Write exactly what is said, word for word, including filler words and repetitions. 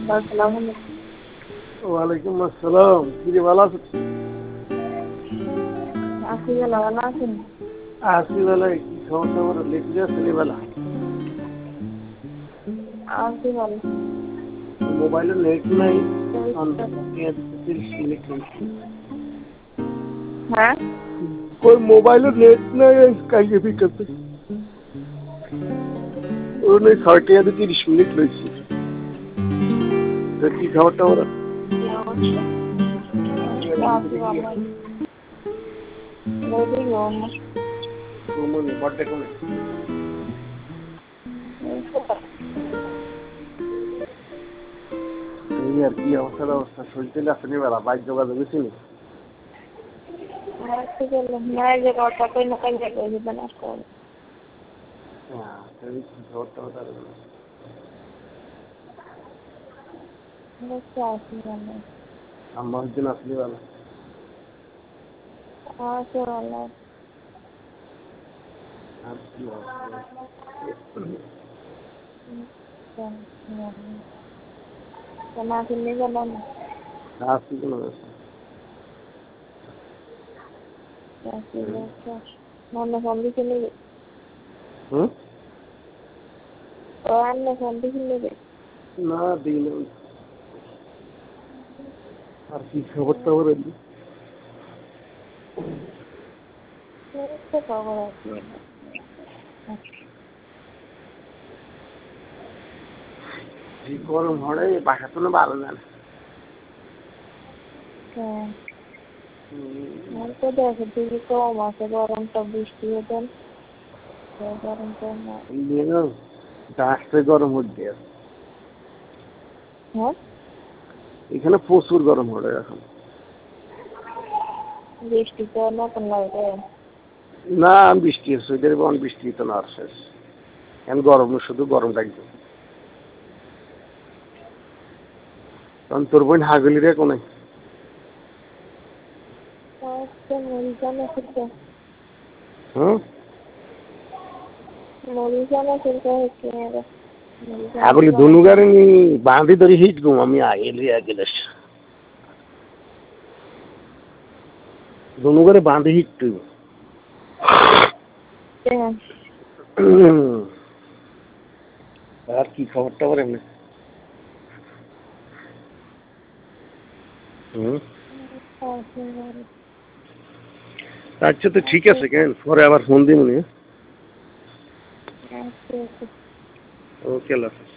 আসসালামু আলাইকুম। ওয়ালাইকুম আসসালাম। কি রে ভালো আছো? আছি ভালো, ভালো আছেন? আছি বেলায় কি খবর টবর লিখলে আসলি বেলা? আছি ভালো। মোবাইলে নেট নাই, এই তো। তিরিশ মিনিট হয়েছে। হ্যাঁ? কই মোবাইলে নেট নাই কাইয়ে বিকাতে ওর নেই ছয়টি আছে তিরিশ মিনিট লইছি। কি খবর টবর? কি অবস্থা? আছি ভালো। রেডি হন। মনে বড্ডে কমে এই আর কি অবস্থা অবস্থা শরীর তেলে আসেনি বেলা বাইক যোগাযোগ গেছি নি আছি ভালো। না যে কথা কই না কাই যাবে যে না করে। হ্যাঁ সেই কি খবর টবর তার বুঝতে আছি ভালো। আমার দিন আসলি বেলা আছি ভালো। আর কি কেন কিনে গেলাম? আসি কোনো আছি ভালো। মনে ফোন কিনে গে। হুম ও আন্নে ফোন কিনে গে। না দিন আর কি খবর টবর এলি তো খবর আছে। এই গরম হলে বাসা তো ভালো না হ্যাঁ। আমার তো দেখে দিকে কম আছে গরমটা বৃষ্টি হতেন গরমটা না। গাছটা গরম হচ্ছে হ্যাঁ এখানে প্রচুর গরম হলে এখন বৃষ্টি তো নতুন লাগে না বৃষ্টি হচ্ছে এদের বৃষ্টি তো না আসছে এখন গরম শুধু গরম লাগবে কারণ তোর বোন হাগলি রে কোনে মরিজানা করতে হুম মরিজানা করতে হচ্ছে হাগলি ধনুগারে নি বাঁধি ধরে হিট গুম আমি আগেলি আগেলে ধনুগারে বাঁধি হিট তুই আর কি খবর টবর এমনি হুম আচ্ছা তো ঠিক আছে কেন পরে আবার ফোন দিই মনে ওকে আল্লাহ